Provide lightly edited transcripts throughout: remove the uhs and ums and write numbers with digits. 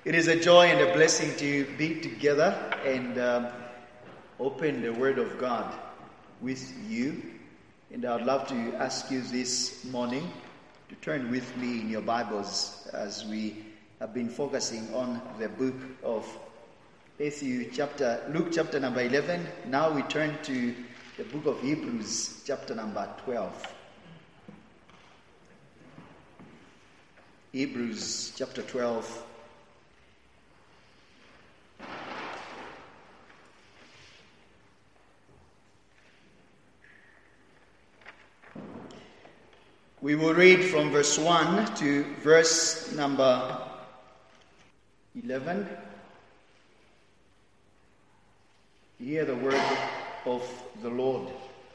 It is a joy and a blessing to be together and open the Word of God with you. And I would love to ask you this morning to turn with me in your Bibles as we have been focusing on the book of Luke chapter number 11. Now we turn to the book of Hebrews chapter number 12. Hebrews chapter 12. We will read from verse 1 to verse number 11. Hear the word of the Lord.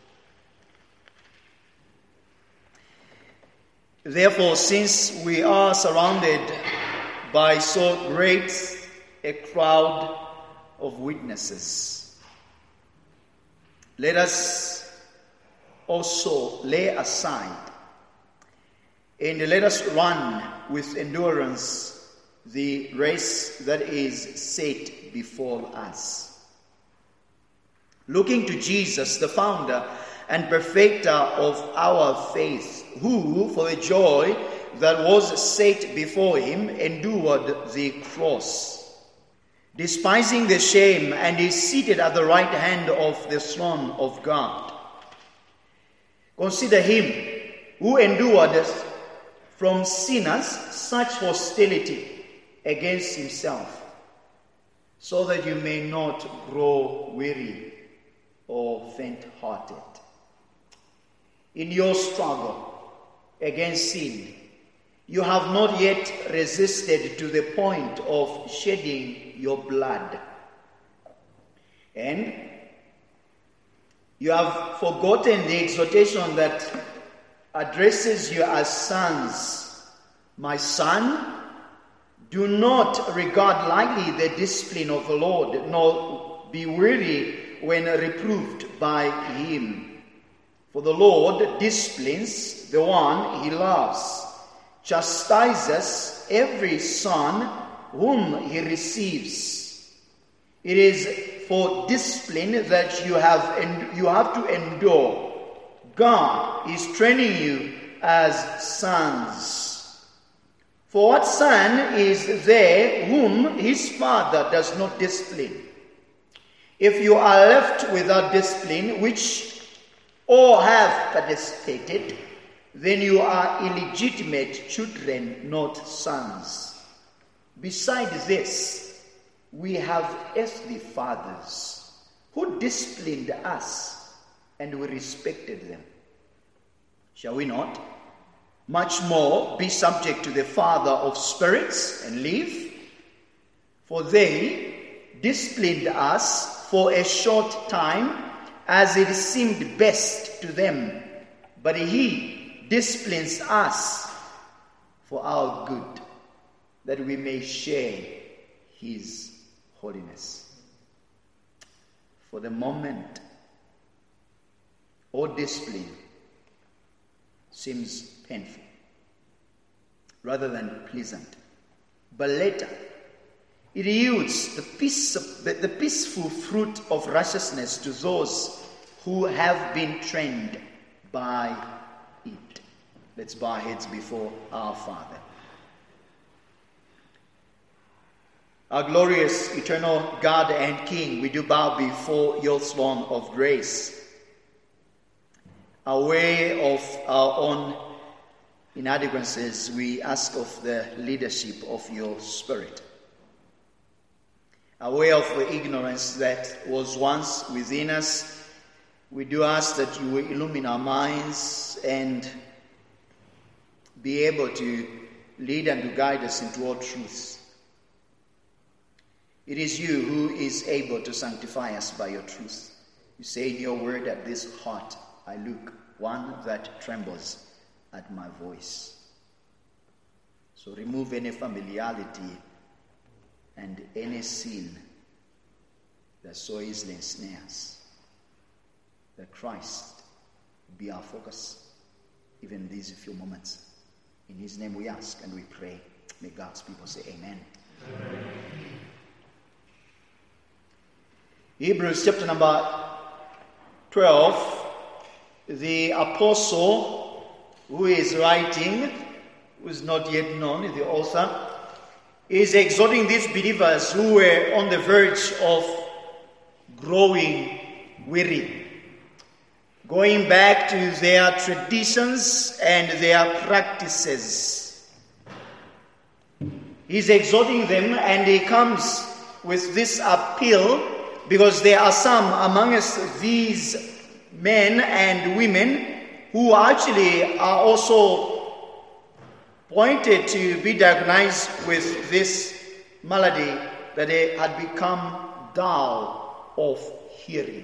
Therefore, since we are surrounded by so great a crowd of witnesses, let us also lay aside and let us run with endurance the race that is set before us, looking to Jesus, the founder and perfecter of our faith, who, for the joy that was set before him, endured the cross, despising the shame, and is seated at the right hand of the throne of God. Consider him who endured from sinners such hostility against himself, so that you may not grow weary or faint-hearted. In your struggle against sin, you have not yet resisted to the point of shedding your blood. And you have forgotten the exhortation that addresses you as sons. My son, do not regard lightly the discipline of the Lord, nor be weary when reproved by him. For the Lord disciplines the one he loves, chastises every son whom he receives. It is for discipline that you have to endure. God is training you as sons. For what son is there whom his father does not discipline? If you are left without discipline, which all have participated, then you are illegitimate children, not sons. Besides this, we have earthly fathers who disciplined us, and we respected them. Shall we not much more be subject to the Father of spirits and live? For they disciplined us for a short time, as it seemed best to them, but he disciplines us for our good, that we may share his holiness. For the moment, all discipline seems painful rather than pleasant. But later, it yields the peaceful fruit of righteousness to those who have been trained by it. Let's bow our heads before our Father. Our glorious, eternal God and King, we do bow before your throne of grace, aware of our own inadequacies. We ask of the leadership of your Spirit. Aware of the ignorance that was once within us, we do ask that you will illumine our minds and be able to lead and to guide us into all truth. It is you who is able to sanctify us by your truth. You say in your word, at this heart I look, one that trembles at my voice. So remove any familiarity and any sin that so easily ensnares. That Christ be our focus, even these few moments. In his name we ask and we pray. May God's people say amen. Amen. Hebrews chapter number 12, the apostle who is writing, who is not yet known, the author, is exhorting these believers who were on the verge of growing weary, going back to their traditions and their practices. He's exhorting them, and he comes with this appeal because there are some amongst these men and women who actually are also pointed to be diagnosed with this malady, that they had become dull of hearing.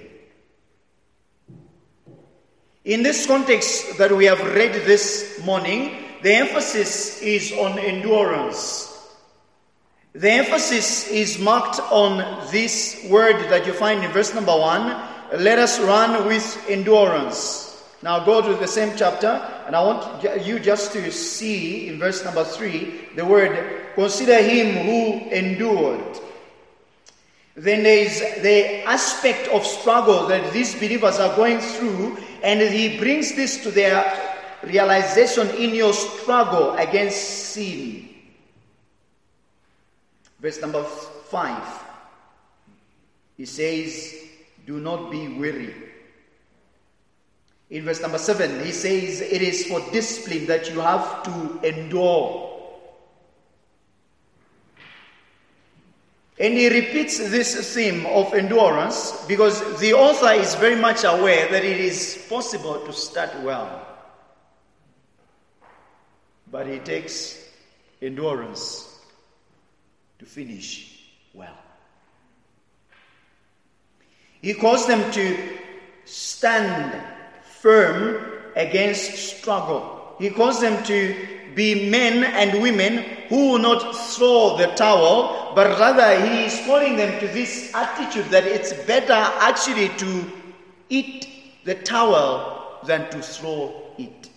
In this context that we have read this morning, the emphasis is on endurance. The emphasis is marked on this word that you find in verse number 1. Let us run with endurance. Now go to the same chapter, and I want you just to see in verse number 3 the word, consider him who endured. Then there is the aspect of struggle that these believers are going through, and he brings this to their realization in your struggle against sin. Verse number 5, he says, do not be weary. In verse number 7, he says, it is for discipline that you have to endure. And he repeats this theme of endurance because the author is very much aware that it is possible to start well, but it takes endurance to finish well. He calls them to stand firm against struggle. He calls them to be men and women who will not throw the towel, but rather he is calling them to this attitude that it's better actually to eat the towel than to throw it.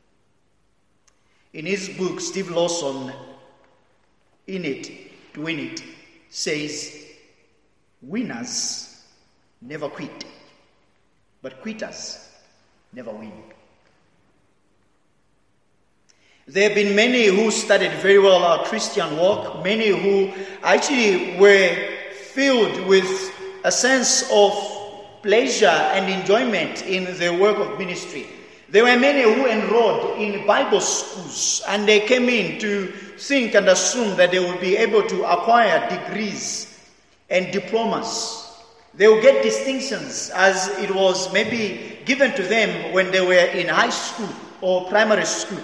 In his book, Steve Lawson, In It to Win It, says, winners never quit, but quitters never win. There have been many who studied very well our Christian walk, many who actually were filled with a sense of pleasure and enjoyment in the work of ministry. There were many who enrolled in Bible schools, and they came in to think and assume that they would be able to acquire degrees and diplomas. They would get distinctions as it was maybe given to them when they were in high school or primary school.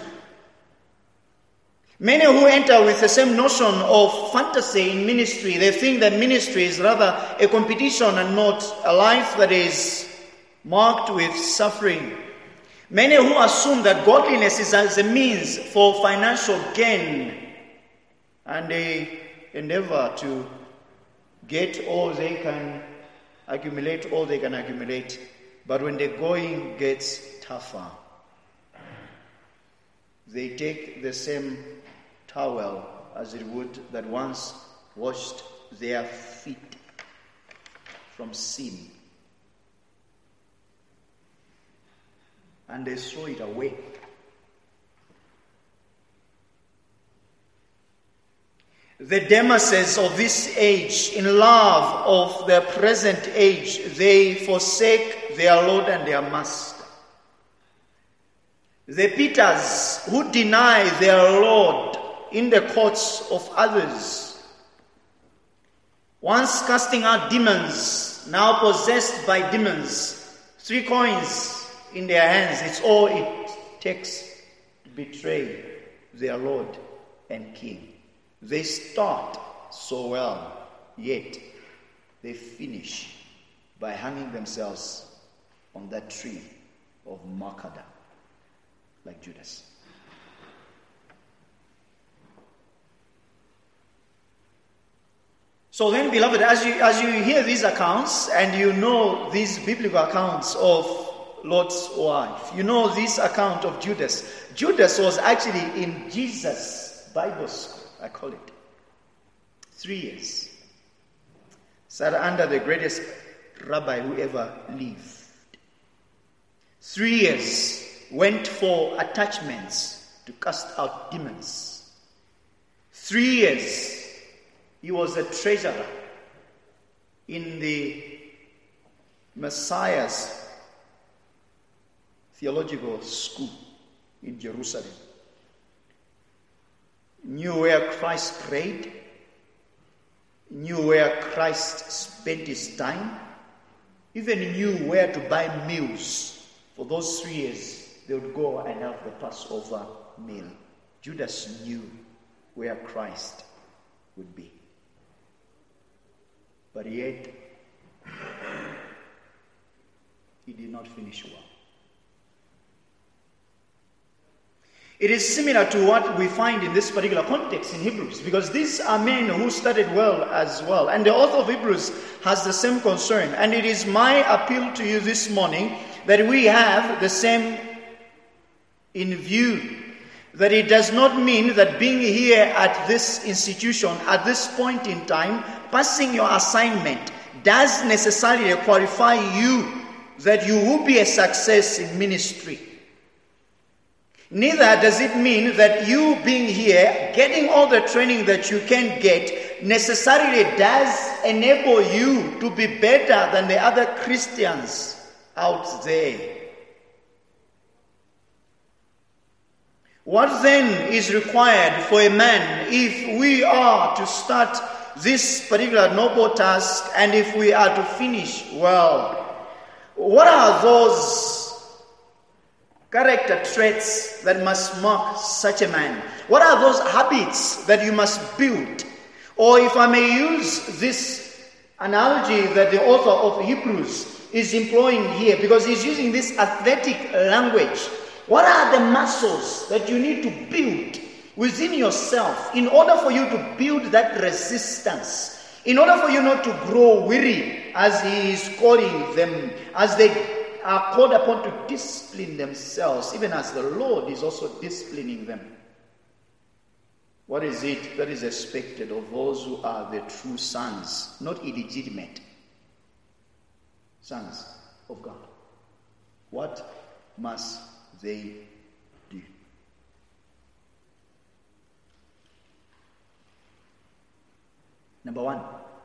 Many who enter with the same notion of fantasy in ministry, they think that ministry is rather a competition and not a life that is marked with suffering. Many who assume that godliness is as a means for financial gain, and they endeavor to get all they can accumulate, but when the going gets tougher, they take the same towel as it would that once washed their feet from sin, and they throw it away. The Demases of this age, in love of the present age, they forsake their Lord and their Master. The Peters who deny their Lord in the courts of others, once casting out demons, now possessed by demons, 3 coins in their hands, it's all it takes to betray their Lord and King. They start so well, yet they finish by hanging themselves on that tree of Makada, like Judas. So then, beloved, as you hear these accounts, and you know these biblical accounts of Lot's wife, you know this account of Judas. Judas was actually in Jesus' Bible school, I call it. 3 years. Sat under the greatest rabbi who ever lived. 3 years went for attachments to cast out demons. 3 years he was a treasurer in the Messiah's theological school in Jerusalem. Knew where Christ prayed, knew where Christ spent his time, even knew where to buy meals. For those 3 years, they would go and have the Passover meal. Judas knew where Christ would be. But yet, he did not finish well. It is similar to what we find in this particular context in Hebrews, because these are men who studied well as well. And the author of Hebrews has the same concern. And it is my appeal to you this morning that we have the same in view. That it does not mean that being here at this institution, at this point in time, passing your assignment, does necessarily qualify you that you will be a success in ministry. Neither does it mean that you being here, getting all the training that you can get, necessarily does enable you to be better than the other Christians out there. What then is required for a man if we are to start this particular noble task and if we are to finish well? What are those character traits that must mark such a man? What are those habits that you must build? Or if I may use this analogy that the author of Hebrews is employing here, because he's using this athletic language, what are the muscles that you need to build within yourself in order for you to build that resistance, in order for you not to grow weary, as he is calling them, as they are called upon to discipline themselves, even as the Lord is also disciplining them? What is it that is expected of those who are the true sons, not illegitimate sons of God? What must they do? Number one,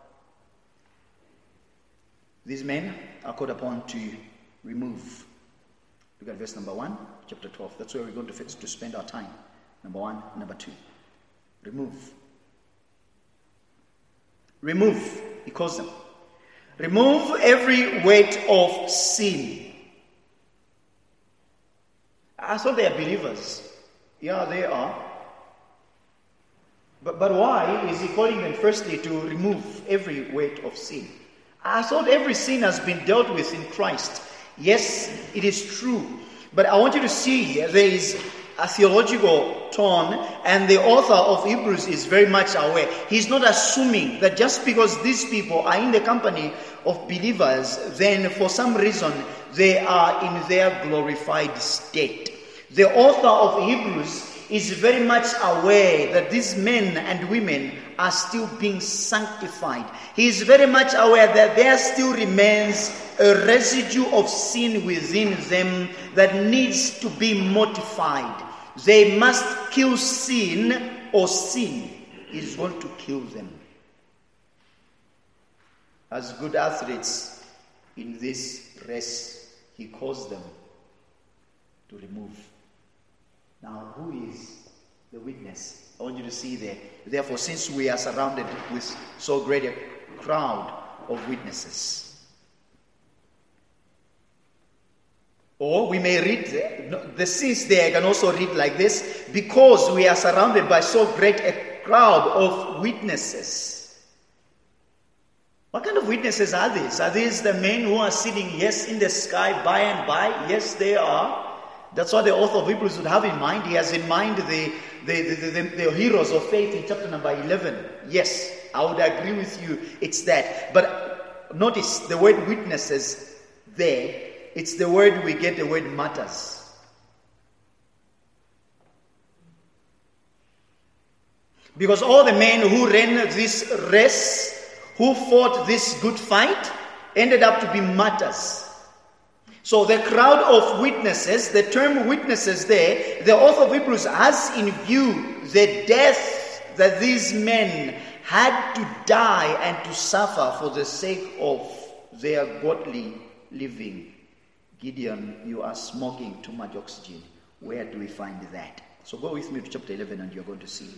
these men are called upon to remove. Look at verse number 1, chapter 12. That's where we're going to spend our time. Number 1, number 2. Remove. Remove, he calls them. Remove every weight of sin. I thought they are believers. Yeah, they are. But why is he calling them firstly to remove every weight of sin? I thought every sin has been dealt with in Christ. Yes, it is true. But I want you to see here, there is a theological tone, and the author of Hebrews is very much aware. He's not assuming that just because these people are in the company of believers, then for some reason they are in their glorified state. The author of Hebrews is very much aware that these men and women are still being sanctified. He is very much aware that there still remains a residue of sin within them that needs to be mortified. They must kill sin, or sin is going to kill them. As good athletes in this race, he calls them to remove. Now, who is the witness? I want you to see there. Therefore, since we are surrounded with so great a crowd of witnesses. Or we may read, the since there can also read like this, because we are surrounded by so great a crowd of witnesses. What kind of witnesses are these? Are these the men who are sitting, yes, in the sky by and by? Yes, they are. That's what the author of Hebrews would have in mind. He has in mind the heroes of faith in chapter number 11. Yes, I would agree with you. It's that. But notice the word witnesses there. It's the word we get the word martyrs. Because all the men who ran this race, who fought this good fight, ended up to be martyrs. So the crowd of witnesses, the term witnesses there, the author of Hebrews has in view the death that these men had to die and to suffer for the sake of their godly living. Gideon, you are smoking too much oxygen. Where do we find that? So go with me to chapter 11 and you're going to see.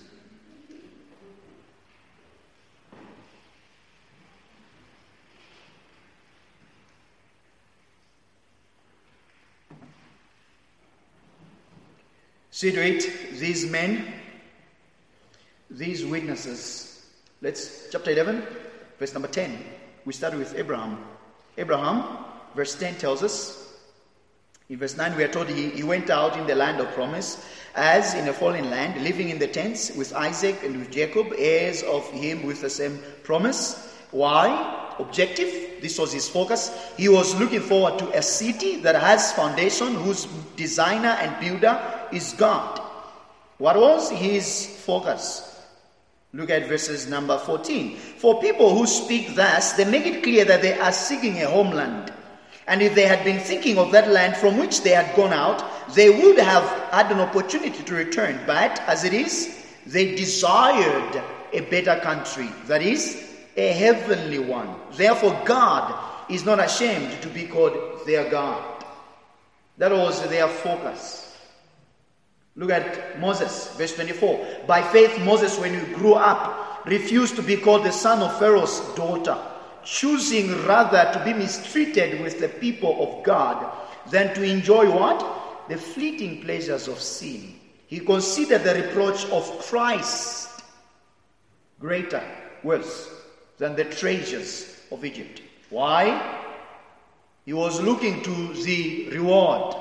See to it, these men, these witnesses. Chapter 11, verse number 10. We start with Abraham. Abraham, verse 10 tells us, in verse 9 we are told he went out in the land of promise, as in a foreign land, living in the tents with Isaac and with Jacob, heirs of him with the same promise. Why? Objective. This was his focus. He was looking forward to a city that has foundation, whose designer and builder is God. What was his focus? Look at verses number 14. For people who speak thus, they make it clear that they are seeking a homeland. And if they had been thinking of that land from which they had gone out, they would have had an opportunity to return. But as it is, they desired a better country, that is, a heavenly one. Therefore, God is not ashamed to be called their God. That was their focus. Look at Moses, verse 24. By faith, Moses, when he grew up, refused to be called the son of Pharaoh's daughter, choosing rather to be mistreated with the people of God than to enjoy what? The fleeting pleasures of sin. He considered the reproach of Christ greater, worse than the treasures of Egypt. Why? He was looking to the reward.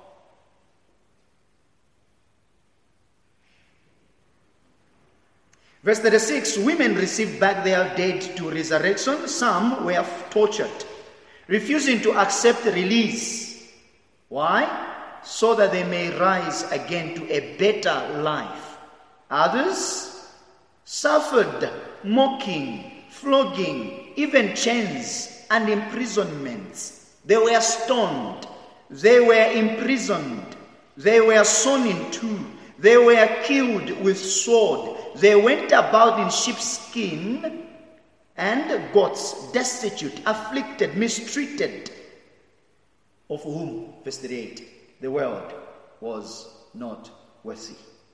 Verse 36, women received back their dead to resurrection. Some were tortured, refusing to accept release. Why? So that they may rise again to a better life. Others suffered mocking, flogging, even chains and imprisonments. They were stoned. They were imprisoned. They were sawn in two. They were killed with sword. They went about in sheepskin and goats, destitute, afflicted, mistreated, of whom, verse 38, the world was not worthy.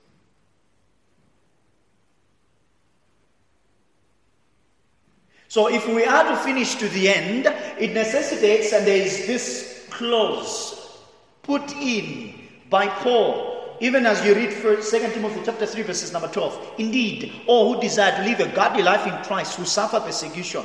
So if we are to finish to the end, it necessitates, and there is this clause put in by Paul, even as you read 2 Timothy chapter 3, verses number 12. Indeed, all who desire to live a godly life in Christ will suffer persecution.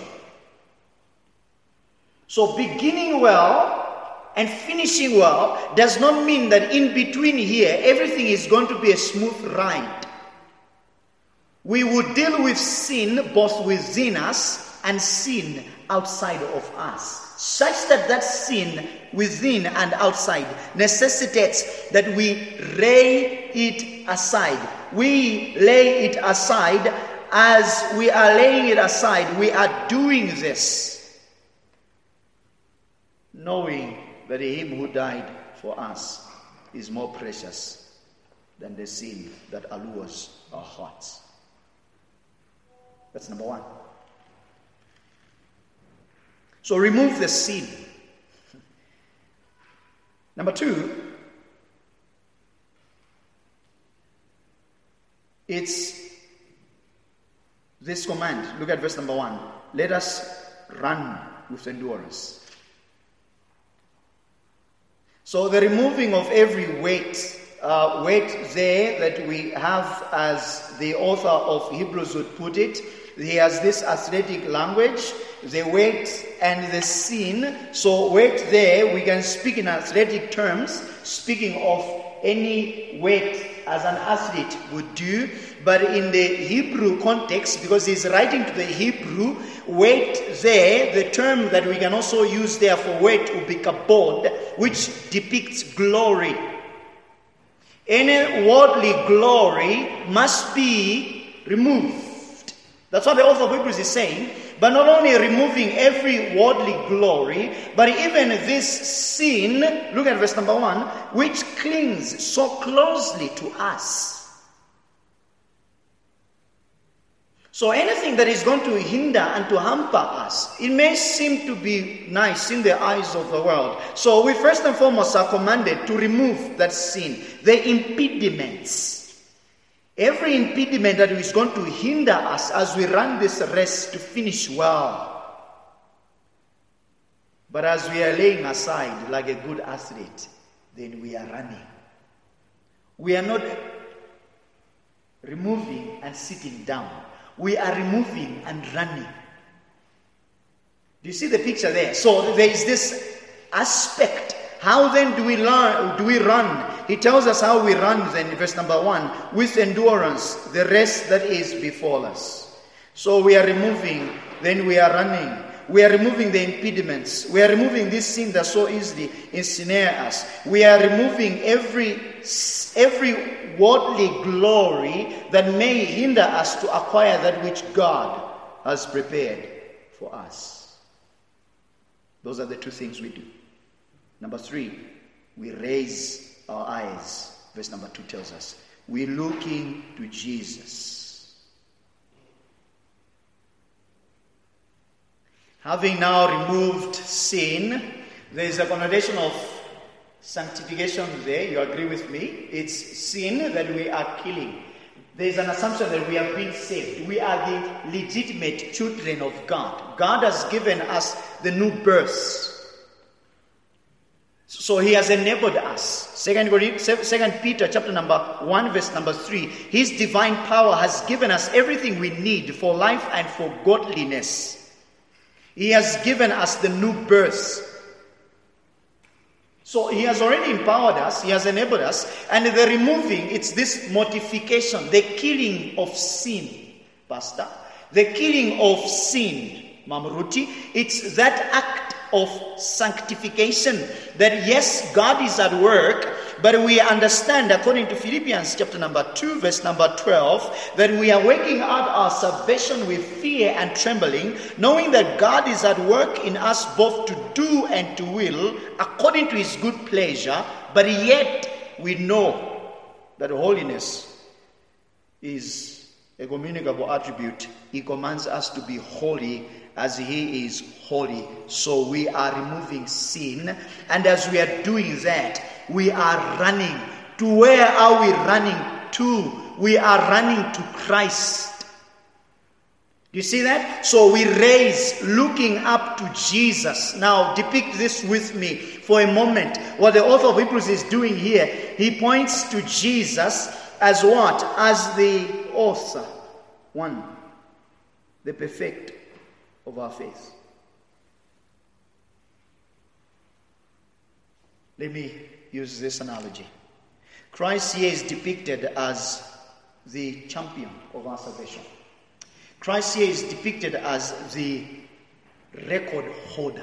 So beginning well and finishing well does not mean that in between here, everything is going to be a smooth ride. We will deal with sin both within us and sin outside of us, such that sin within and outside necessitates that we lay it aside. We lay it aside. As we are laying it aside, we are doing this, knowing that him who died for us is more precious than the sin that allures our hearts. That's number one. So remove the sin. Number two, it's this command. Look at verse number 1. Let us run with endurance. So the removing of every weight there that we have, as the author of Hebrews would put it, he has this athletic language, the weight and the sin. So weight there, we can speak in athletic terms, speaking of any weight as an athlete would do. But in the Hebrew context, because he's writing to the Hebrew, weight there, the term that we can also use there for weight would be kabod, which depicts glory. Any worldly glory must be removed. That's what the author of Hebrews is saying. But not only removing every worldly glory, but even this sin, look at verse number 1, which clings so closely to us. So anything that is going to hinder and to hamper us, it may seem to be nice in the eyes of the world. So we first and foremost are commanded to remove that sin, the impediments. Every impediment that is going to hinder us as we run this race to finish well. But as we are laying aside like a good athlete, then we are running. We are not removing and sitting down. We are removing and running. Do you see the picture there? So there is this aspect. How then do we run? He tells us how we run then in verse number 1. With endurance, the race that is before us. So we are removing, then we are running. We are removing the impediments. We are removing this sin that so easily ensnare us. We are removing every worldly glory that may hinder us to acquire that which God has prepared for us. Those are the two things we do. Number 3, we raise our eyes. Verse number 2 tells us, we're looking to Jesus. Having now removed sin, there is a connotation of sanctification there. You agree with me? It's sin that we are killing. There is an assumption that we have been saved. We are the legitimate children of God. God has given us the new birth. So he has enabled us. 2 Peter chapter number 1 verse number 3. His divine power has given us everything we need for life and for godliness. He has given us the new birth. So he has already empowered us. He has enabled us. And the removing, it's this mortification, the killing of sin, Pastor. The killing of sin, Mamruti. It's that act of sanctification that yes, God is at work, but we understand according to Philippians chapter number 2 verse number 12 that we are working out our salvation with fear and trembling, knowing that God is at work in us both to do and to will according to his good pleasure, but yet we know that holiness is a communicable attribute. He commands us to be holy as he is holy. So we are removing sin. And as we are doing that, we are running. To where are we running to? We are running to Christ. Do you see that? So we raise looking up to Jesus. Now depict this with me for a moment. What the author of Hebrews is doing here, he points to Jesus as what? As the author. One, the perfect of our faith. Let me use this analogy. Christ here is depicted as the champion of our salvation. Christ here is depicted as the record holder.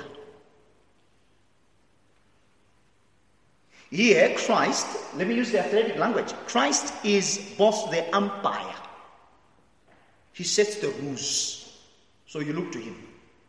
Here, Christ, let me use the athletic language. Christ is both the umpire. He sets the rules. So you look to him.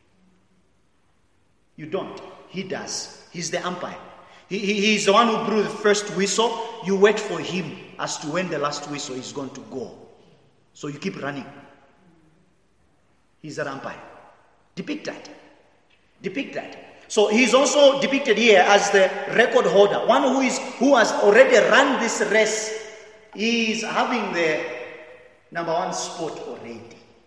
You don't. He does. He's the umpire. He's the one who blew the first whistle. You wait for him as to when the last whistle is going to go. So you keep running. He's the umpire. Depict that. Depict that. So he's also depicted here as the record holder. One who has already run this race. He is having the number 1 spot already.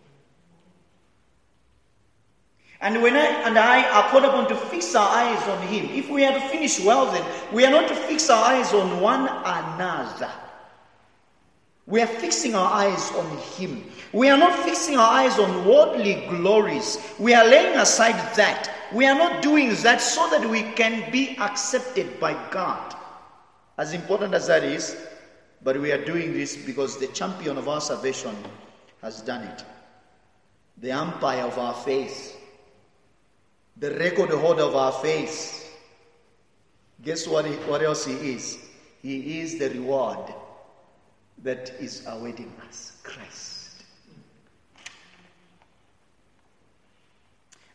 And when I are called upon to fix our eyes on him, if we are to finish well then, we are not to fix our eyes on one another. We are fixing our eyes on him. We are not fixing our eyes on worldly glories. We are laying aside that. We are not doing that so that we can be accepted by God. As important as that is, but we are doing this because the champion of our salvation has done it. The umpire of our faith. The record holder of our faith. Guess what else he is? He is the reward that is awaiting us. Christ.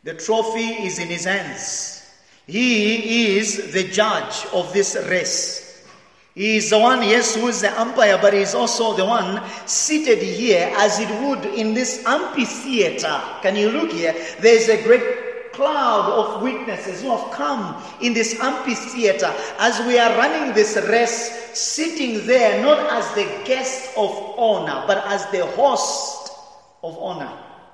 The trophy is in his hands. He is the judge of this race. He is the one, yes, who is the umpire, but he is also the one seated here as it would in this amphitheater. Can you look here? There is a great cloud of witnesses who have come in this amphitheater as we are running this race, sitting there not as the guest of honor, but as the host of honor.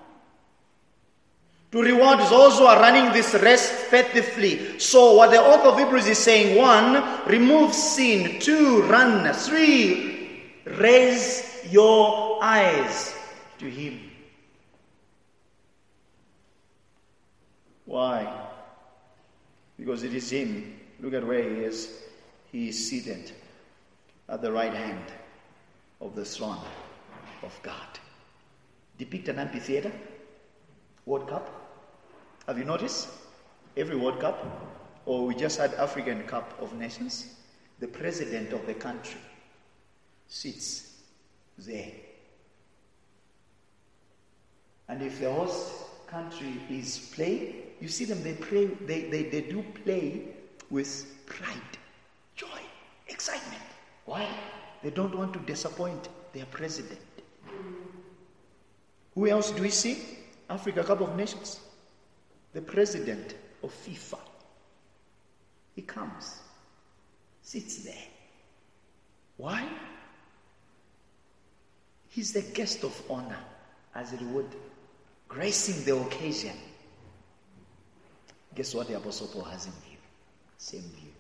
To reward those who are running this race faithfully. So what the author of Hebrews is saying: 1, remove sin. 2, run. 3, raise your eyes to him. Why? Because it is him. Look at where he is. He is seated at the right hand of the throne of God. Depict an amphitheater, World Cup. Have you noticed? Every World Cup, or we just had African Cup of Nations, the president of the country sits there. And if the host country is playing, you see them, they do play with pride, joy, excitement. Why? They don't want to disappoint their president. Who else do we see? Africa Cup of Nations. The president of FIFA. He comes, sits there. Why? He's the guest of honor, as it would, gracing the occasion. Guess what the Apostle Paul has in view? Same view.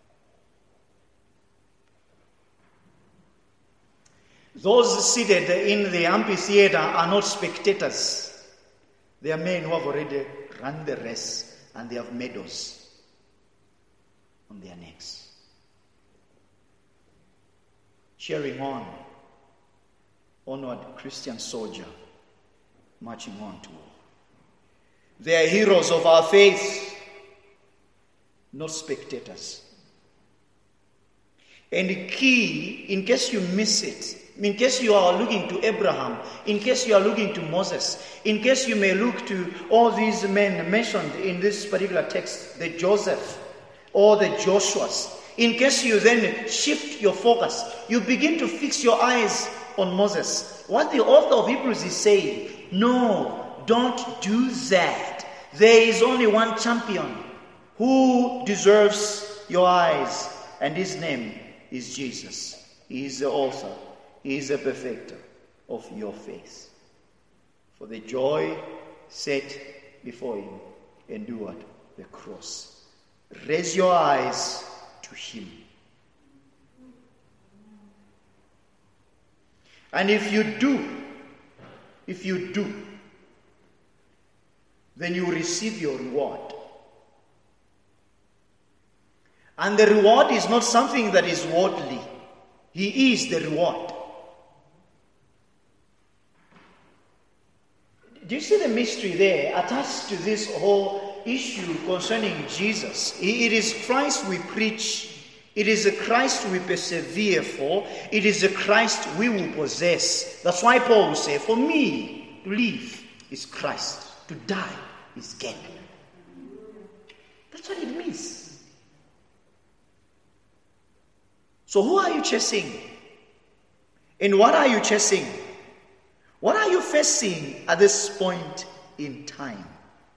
Those seated in the amphitheater are not spectators. They are men who have already run the race and they have medals on their necks. Cheering on, honored Christian soldier marching on to war. They are heroes of our faith, not spectators. And key, in case you miss it, in case you are looking to Abraham, in case you are looking to Moses, in case you may look to all these men mentioned in this particular text, the Joseph or the Joshuas, in case you then shift your focus, you begin to fix your eyes on Moses. What the author of Hebrews is saying, no, don't do that. There is only one champion who deserves your eyes, and his name is Jesus. He is the author. He is the perfecter of your faith. For the joy set before him endured the cross. Raise your eyes to him. And if you do, then you will receive your reward. And the reward is not something that is worldly. He is the reward. Do you see the mystery there attached to this whole issue concerning Jesus? It is Christ we preach. It is a Christ we persevere for. It is a Christ we will possess. That's why Paul will say, for me, to live is Christ. To die is gain. That's what it means. So who are you chasing? And what are you chasing? What are you facing at this point in time?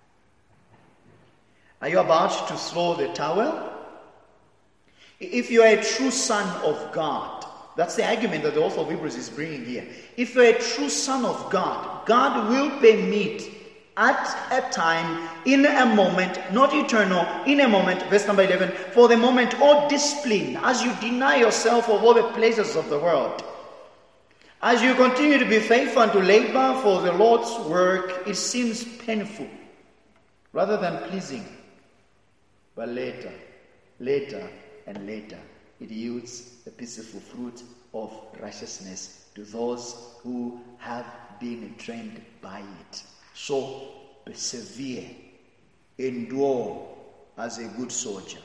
Are you about to throw the towel? If you are a true son of God, that's the argument that the author of Hebrews is bringing here. If you are a true son of God, God will permit at a time, in a moment, not eternal, in a moment, verse number 11, for the moment, all discipline, as you deny yourself of all the pleasures of the world. As you continue to be faithful and to labor for the Lord's work, it seems painful rather than pleasing. But later, and later, it yields the peaceful fruit of righteousness to those who have been trained by it. So, persevere, endure as a good soldier.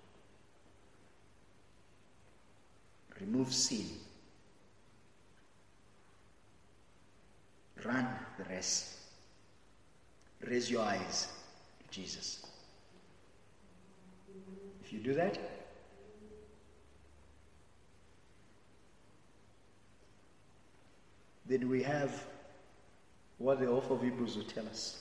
Remove sin. Run the race. Raise your eyes Jesus. If you do that, then we have what the author of Hebrews will tell us.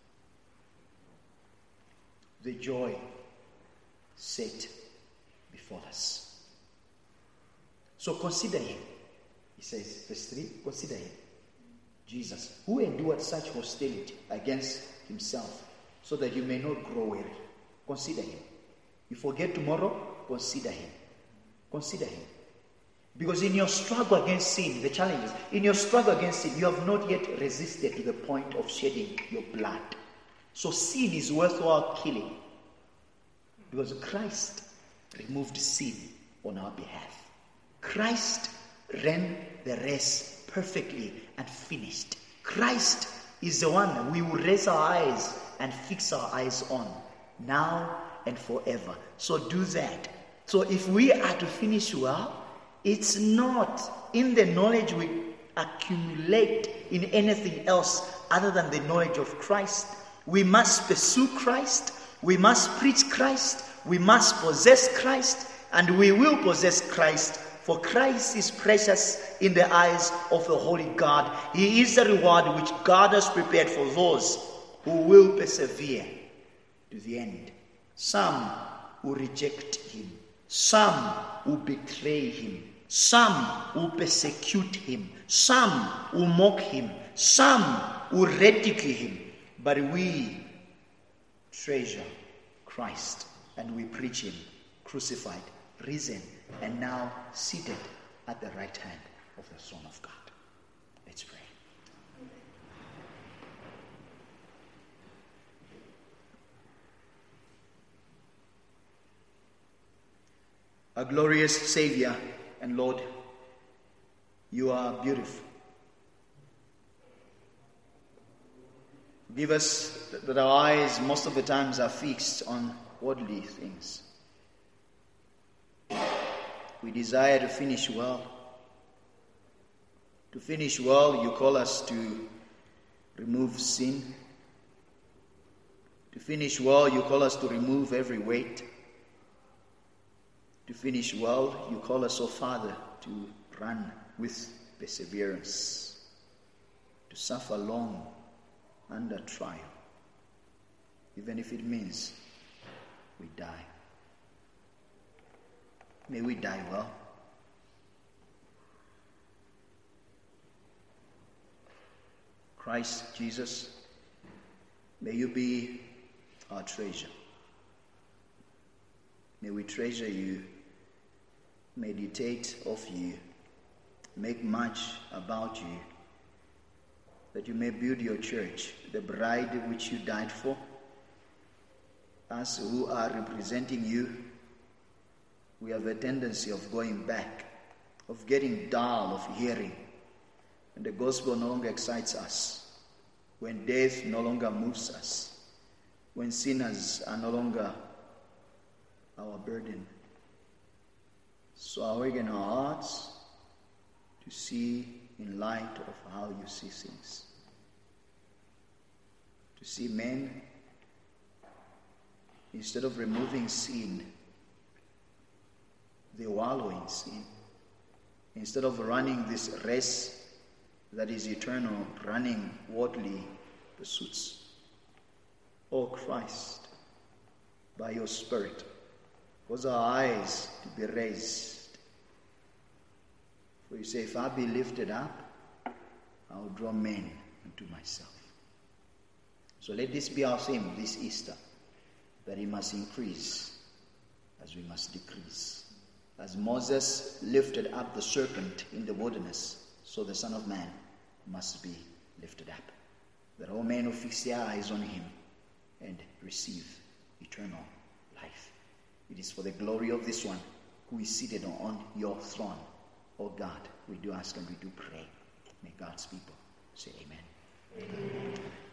The joy set before us. So consider him. He says, verse 3, consider him. Jesus, who endured such hostility against himself, so that you may not grow weary. Consider him. You forget tomorrow, consider him. Consider him. Because in your struggle against sin, the challenge is, in your struggle against sin, you have not yet resisted to the point of shedding your blood. So sin is worthwhile killing. Because Christ removed sin on our behalf. Christ ran the race perfectly and finished. Christ is the one we will raise our eyes and fix our eyes on, now and forever. So do that. So if we are to finish well, it's not in the knowledge we accumulate in anything else other than the knowledge of Christ. We must pursue Christ. We must preach Christ. We must possess Christ. And we will possess Christ. For Christ is precious in the eyes of the Holy God. He is the reward which God has prepared for those who will persevere to the end. Some will reject him. Some will betray him. Some will persecute him. Some will mock him. Some will ridicule him. But we treasure Christ and we preach him crucified, risen, and now seated at the right hand of the Son of God. Let's pray. Our glorious Savior and Lord, you are beautiful. Give us that our eyes most of the times are fixed on worldly things. We desire to finish well. To finish well, you call us to remove sin. To finish well, you call us to remove every weight. To finish well, you call us, oh Father, to run with perseverance. To suffer long under trial, even if it means we die. May we die well. Christ Jesus, may you be our treasure. May we treasure you, meditate of you, make much about you, that you may build your church, the bride which you died for. Us who are representing you, we have a tendency of going back, of getting dull of hearing. And the gospel no longer excites us. When death no longer moves us. When sinners are no longer our burden. So awaken our hearts to see in light of how you see things. To see men, instead of removing sin, they wallow in sin. Instead of running this race that is eternal, running worldly pursuits. Oh Christ, by your Spirit, cause our eyes to be raised. For you say, if I be lifted up, I will draw men unto myself. So let this be our theme this Easter, that he must increase as we must decrease. As Moses lifted up the serpent in the wilderness, so the Son of Man must be lifted up. That all men will fix their eyes on him and receive eternal life. It is for the glory of this one who is seated on your throne. Oh God, we do ask and we do pray. May God's people say amen. Amen.